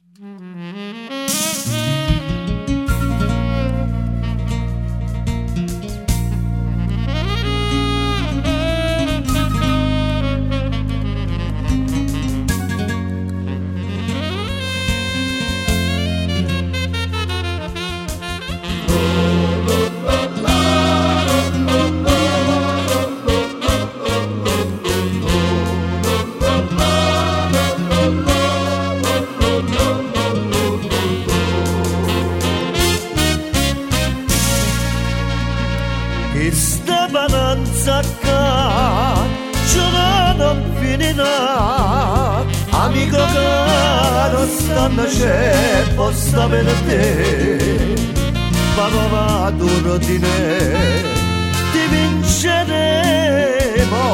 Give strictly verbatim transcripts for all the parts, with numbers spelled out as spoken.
Amico caro, stanno c'è posta per te, vado vado di me, ti vinceremo,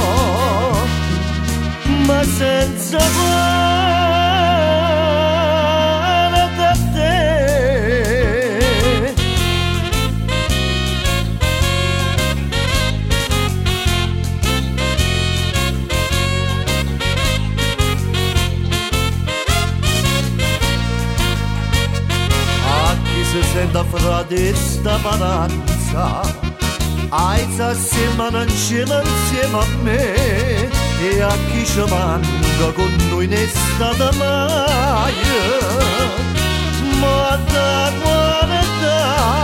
ma senza guarda da te. Se senta frate sta mananza, alza se manancela insieme a me, e a chi ci manca con noi ne è stata mai, ma da guarda.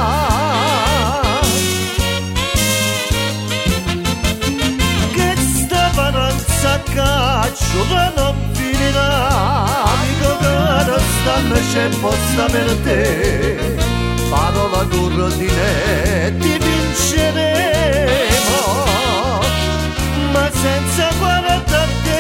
Che sta mananza caccio che non finirà, amico caro stanno c'è posta per te, parola d'ordine ti vinceremo, ma senza guardare a te.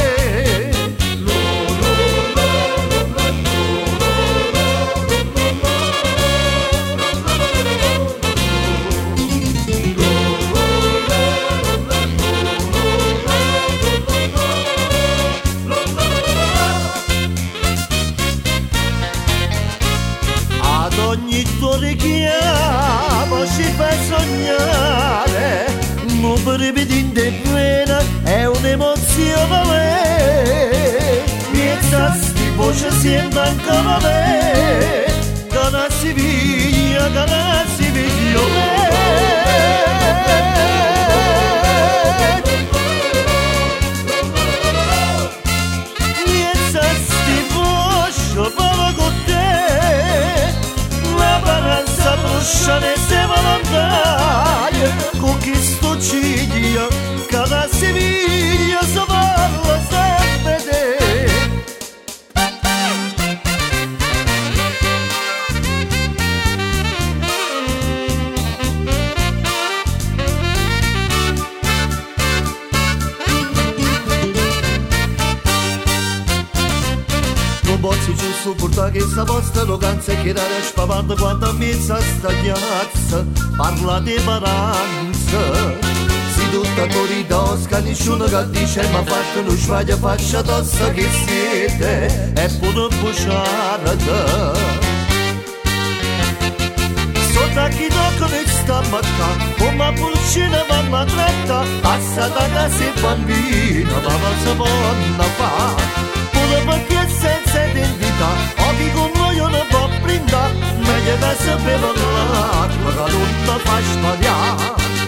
Ogni tuo richiamo ci fa sognare, un brivido in vena è un'emozione, miezza sti voce sembra ancora me, che una Siviglia, che una Siviglia. Miezza sti voce parla con te, la bruscia ne se volontaria, con chi sto ciglia, che da Siviglia si parla sempre te. Bozzi giusto porta che sta vostra arroganza e che dare spavando quando ammessa sta piazza parla di paranza, si tutta corridosca nessuno che dice ma fatto non sbaglia faccia tosta che siete e pure buciarata sotto chi tocca ne sta matta come pulcina mamma tratta passa da casa e bambino ma non si può fare pure perché senza identità occhi con noi non può brindare meglio da sapere l'acqua che non ti fa sbagliare.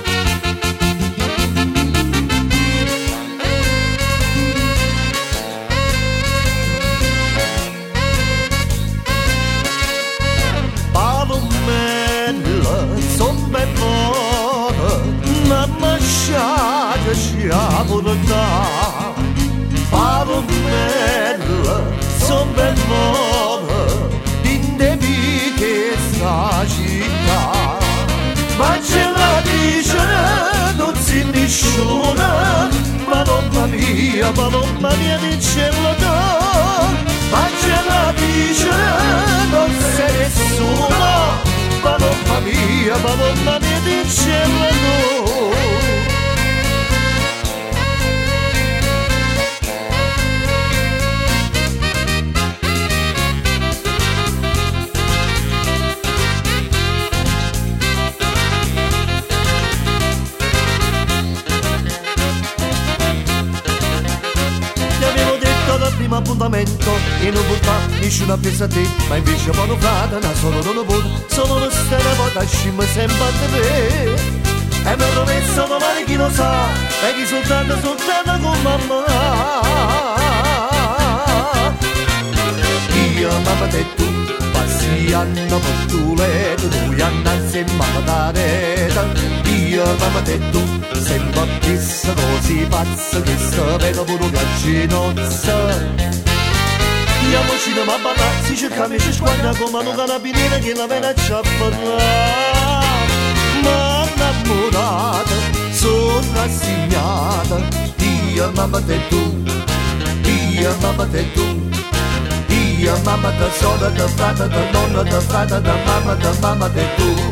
Palomella son ben buone mamma sciaga ci ha voluto Palomella, son ben buone, dindevi che sta città. Ma ce la dice, non si nessuno, Madonna mia, Madonna mia, dicelo tu. Ma ce la dice, non sei nessuno, Madonna mia, Madonna mia, dicelo tu. momento e non può fare nessuna pensa a te, ma invece buono frate, non solo non può, solo lo stare volta scimma sempre a te. E mi ho messo domani chi lo sa, e chi soltanto soltanto con mamma. Io mamma te tu, passi anno per tu letto, noi andiamo insieme a dare. Io mamma te tu, sempre chissà così pazza, che sta vedo pure gaccinozza. Andiamo al cinema a ballare, si cerca amici squadra come un carabiniere che la vena ci ha parlato. Ma innamorata, sono rassegnata, io mamma te tu, io mamma te tu, io mamma te sola, te frata, te nonna, te frata, te mamma, te mamma te tu.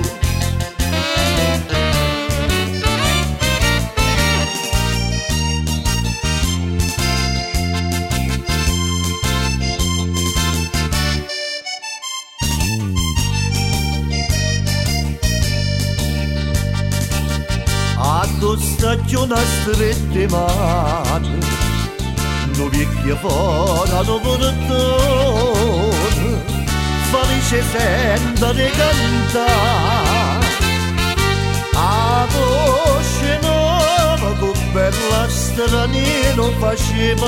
Addo stagione strette mani, no vecchia fora no portone, felice senta di cantare. A voce nuova con bella straniera faceva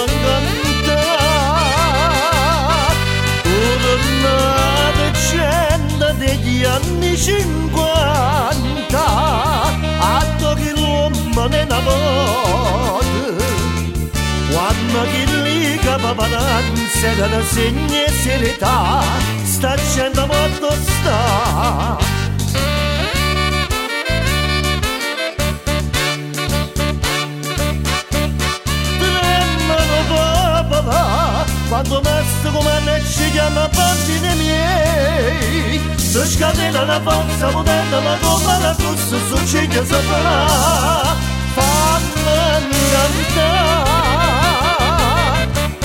cantare. Tornate cento degli anni cinquanta, che l'uomo ne innamora, quando che lì capava l'ansia della segna e serietà, sta scendo molto sta. Tremano papà, quando mastro come ne ci chiama bambini miei, si scatena la forza potente ma come la corsa succede saprà, fanno incantare.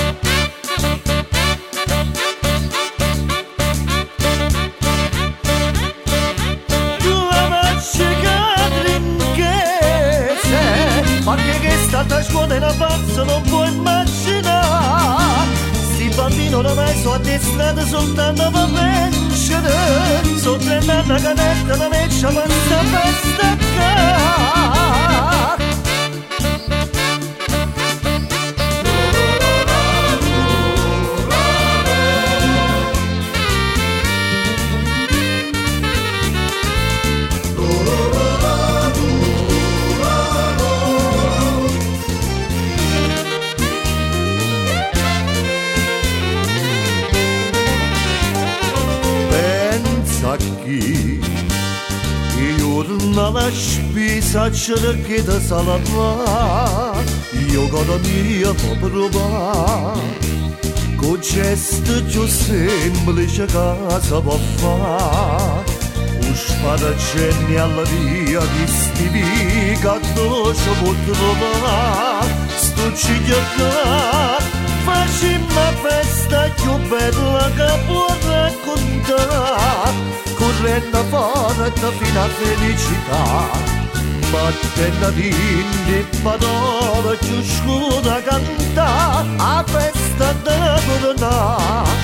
Tu amasci catrinchese, ma che che sta a scuola in avanzo non puoi immaginare. Sti bambini ormai sono addestrati soltanto per vincere, sono trenta anni canetta la meccia avanza per staccare. Io la spesa cerchi di salvare, io con la mia può provare, con gesto più semplice casa può fare, un sparacenni alla via di stivi che dolce può trovare, sto cigliacca, facciamo festa più bella che può raccontare. Correndo forte fino a felicità, battendo di parole più scura cantare, a festa da coronare.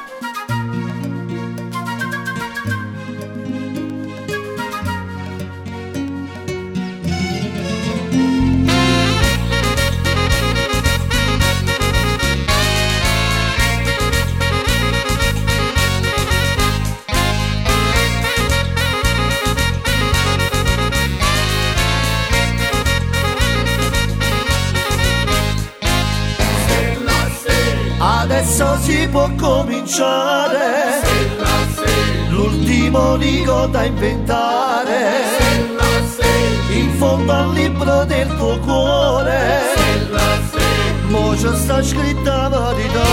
Adesso si può cominciare, l'ultimo dico da inventare, in fondo al libro del tuo cuore, mo c'è sta scritta la verità.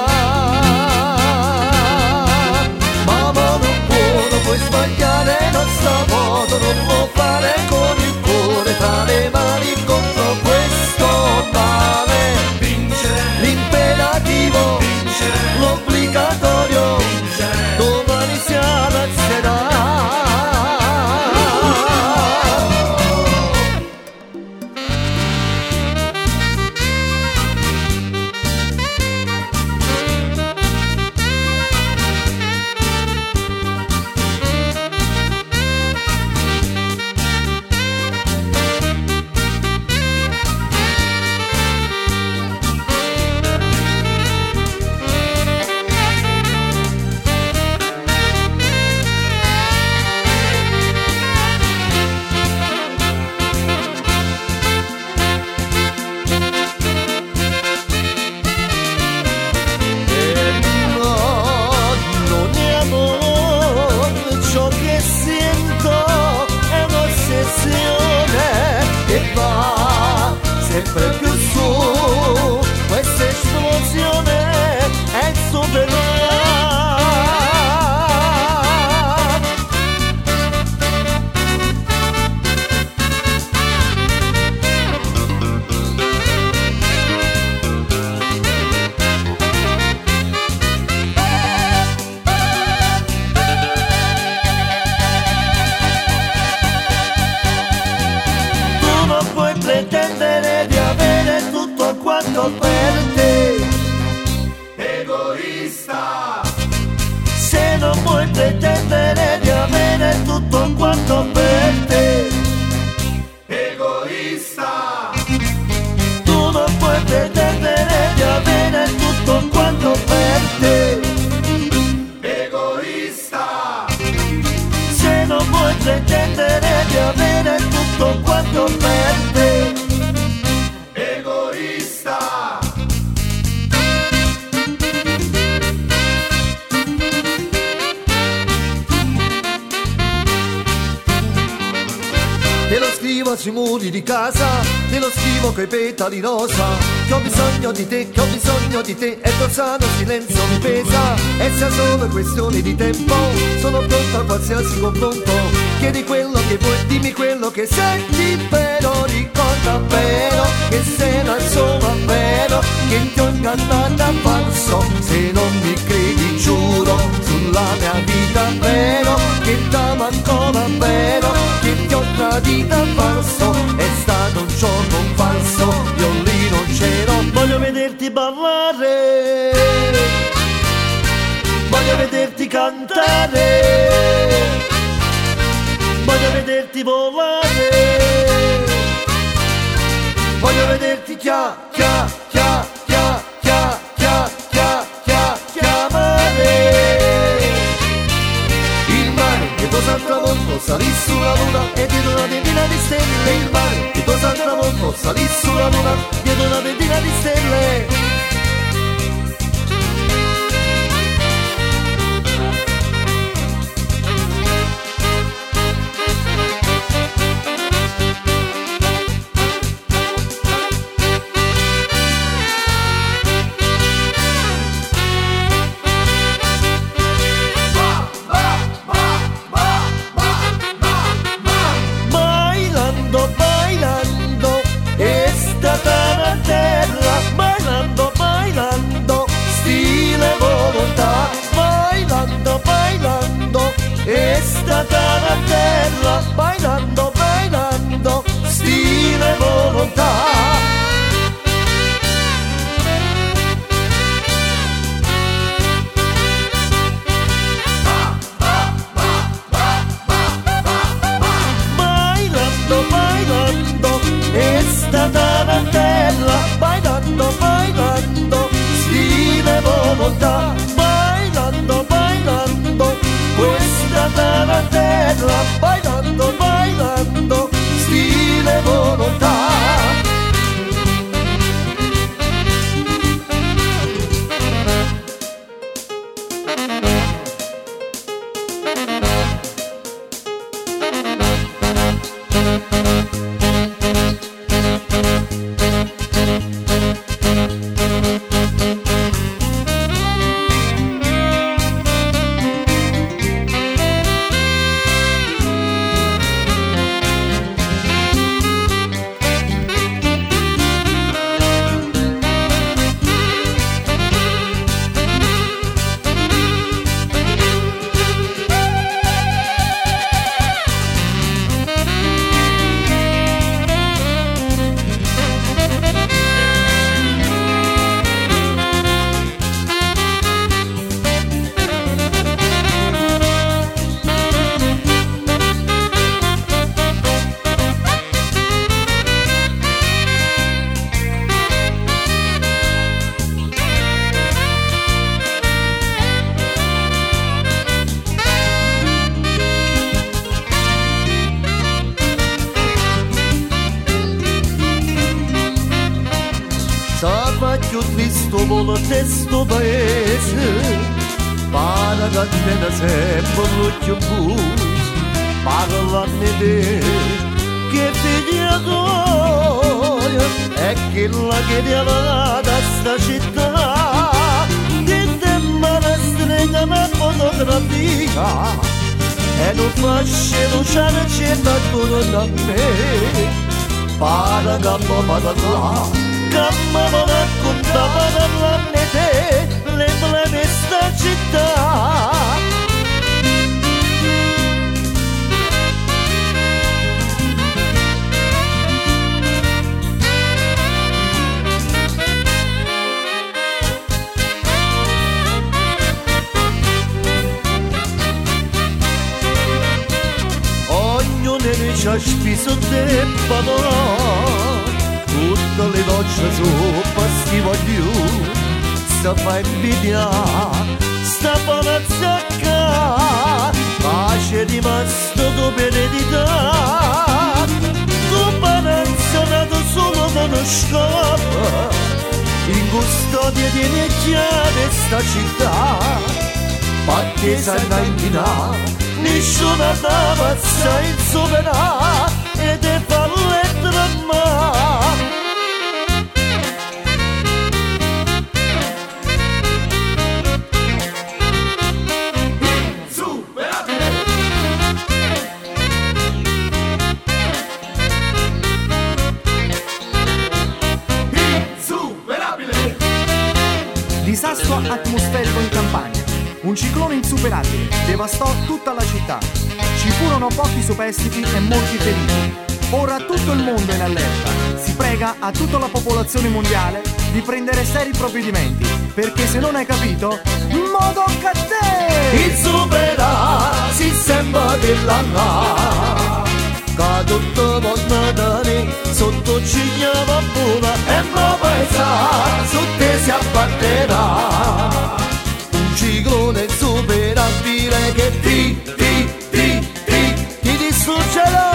Ma non può, non puoi sbagliare, non sta modo, non può fare con il cuore tra le mani contro questo male. L'imperativo, l'obbligatorio, domani si alzerà. sopra sui muri di casa, nello schivo coi petali rosa. Che ho bisogno di te, che ho bisogno di te, e tuo sano silenzio mi pesa. E se è solo questione di tempo, sono pronto a qualsiasi confronto. Chiedi quello che vuoi, dimmi quello che senti, però ricorda vero che se non sono vero, che ti ho ingannata falso. Se non mi credi giuro sulla mia vita vero, che t'amo ancora vero, che ti ho tradita falso. È stato un giorno un falso, io lì non c'ero. Voglio vederti ballare, voglio vederti cantare, voglio vederti volare, voglio vederti chia chia chia chia chia chia chia chia chiamare. Il mare che tu al tramonto salì sulla luna e dietro una ventina di stelle. Il mare che tu al tramonto salì sulla luna dietro una ventina di stelle. Bailando, bailando, stile volontà. Bailando, bailando, è stata la terra. Bailando, bailando, stile volontà. Bailando, bailando, è stata la terra. Bailando, bailando, stile volontà. Bailando, bailando, questa terra terra. Bailando, bailando, stile volontà. Faccio tristo volo testo paese, para catena sempre l'occhio bus, parlanne te, che figli agoia, è che la che ti aveva da sta città, che te male strega una fotografia, e non faccio luciare c'è attorno a me, para campo patata. Come mi raccontava parlarne te, l'emblema di sta città. Ognuno ne c'ha spiso te padrone, tutte le docce sopra sti voglio, sta fa invidia, sta palazzacca, pace rimasto tu benedita, tu panazzonato solo conoscava, in custodia di chiave sta città, battesa in inchina, nessuna t'ammazza in sopra, ed è fallita. Disastro atmosferico in Campania. Un ciclone insuperabile devastò tutta la città. Ci furono pochi superstiti e molti feriti. Ora tutto il mondo è in allerta. Si prega a tutta la popolazione mondiale di prendere seri provvedimenti, perché se non hai capito, mo tocca a te! Il supera si sembra dell'anna, che tutto mondo da me sotto ciglia va buona e ma paesa su te si abbatterà. Un ciclone insuperabile che ti, ti, ti, ti, ti distruggerà.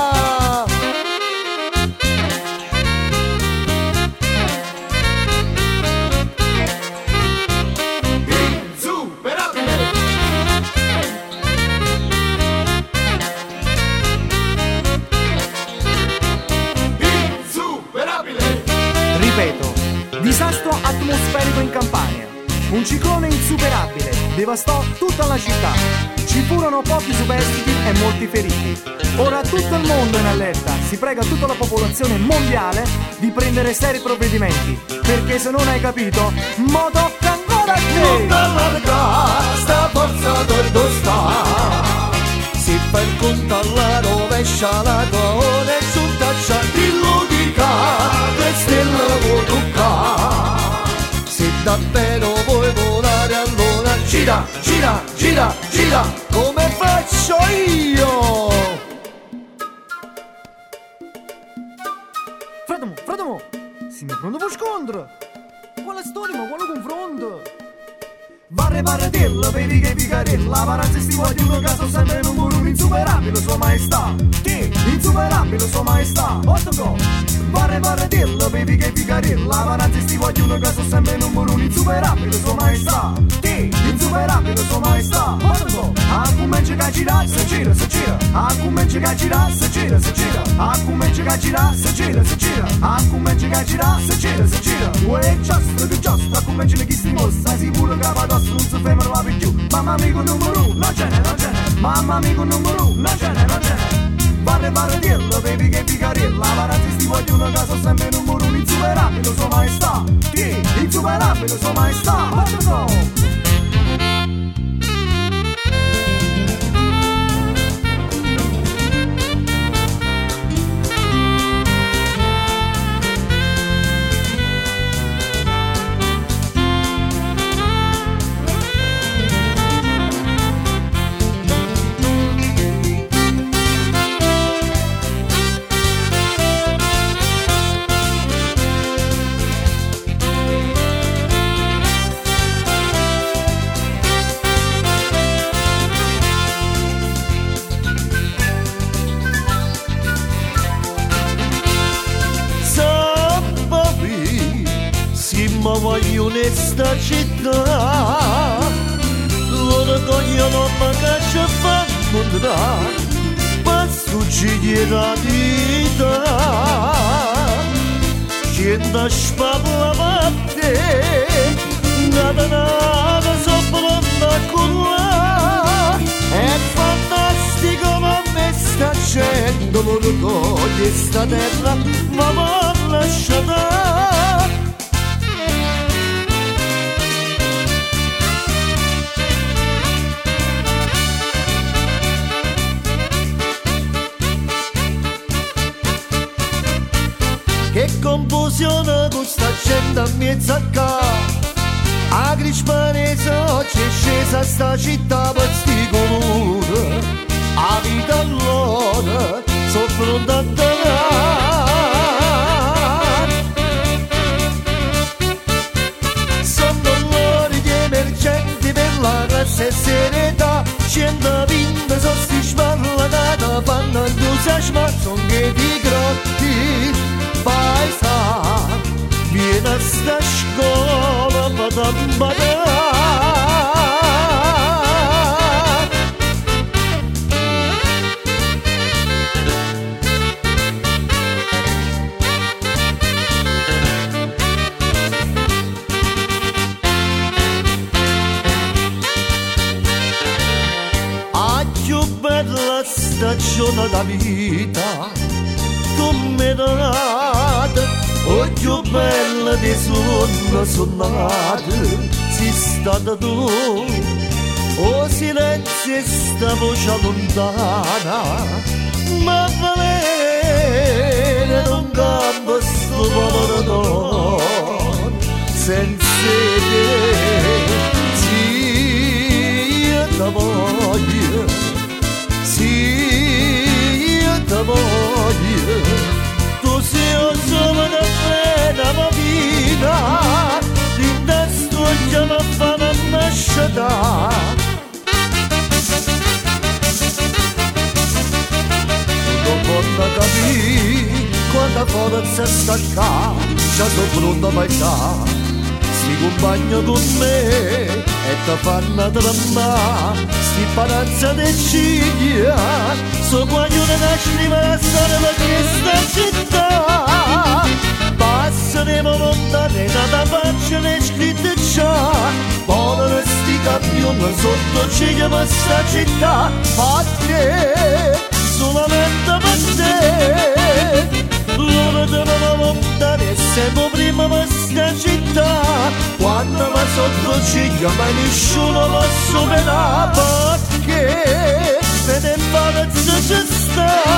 Ripeto, disastro atmosferico in Campania. Un ciclone insuperabile devastò tutta la città. Ci furono pochi superstiti e molti feriti. Ora tutto il mondo è in allerta. Si prega a tutta la popolazione mondiale di prendere seri provvedimenti, perché se non hai capito, mo tocca ancora a te! Non t'allarga sta forza del sta. Si fa il conto alla rovescia la tua ora e su taccia dillo di che stella vuoi toccare. Se davvero vuoi volare allora gira, gira, gira, gira come faccio io. Fratello, fratello, si mi prende per scontro. Quale storia, ma quale confronto? Varre varre dirla, vedi che picarella. Paranza stiva di uno caso sempre in un muro insuperabile sua maestà. Che? Insuperabile sua maestà. Otto go. Varre varre dirla, vedi che picarella. Paranza stiva di uno caso sempre in un muro insuperabile sua maestà. Che? Insuperabile sua maestà. Otto go. A come ci gira, se gira, se gira. A come ci gira, se gira, se gira. A come ci gira, se gira, se gira. A come ci gira, se gira, se gira. Uè, just, che just, a come ci ne chi si mossa. Sicuro che vado non si fermano la più. Mamma amico numero uno, non ce n'è, non ce n'è. Mamma amico numero uno, non ce n'è, non ce n'è. Varre varre dirlo, baby che picarella. Paranzi sti voglio una casa sempre numero uno. Insuperabile sua maestà. Chi? Insuperabile sua maestà. Quanto so? Ma voglio in sta città, l'orgoglio non mi caccia fa mondare, ma succede la vita, c'è da spalla a te, nada nada sopra una culla, è fantastico ma me sta accendo l'orgoglio e sta terra, ma mi lasciata. Che confusione con sta gente a mezzo a ca. A Crispanese oggi è scesa sta città per sti colori. A vita allora soffro un tantare. Sono dolori di emergenti per la classe e serietà. centoventi sono sti sballati, fanno entusiasmo, sono che ti grotti. Paesa, vieni a sta scuola, badam badam. stagione da vita tu mi date oh più bella di sonno sonnate sei stata tu oh silenzio sta voce lontana ma valere non cambia sto povero senza te sì io ti voglio sì io ti voglio tu sei un solo da fredda ma vita di testo già mi fa una nascita non posso capire quanta forza sta qua già sono pronto a baciare si compagna con me e ti fanno tremare sti palazzi di ciglia so quando una scriva la storia di questa città passeremo lontane da pagine scritte già povero sti campioni sotto ciglia per sta città perché solamente per te l'ora della lontane siamo prima per sta città quando va sotto ciglia ma nessuno va superare perché se ne palazzo ci sta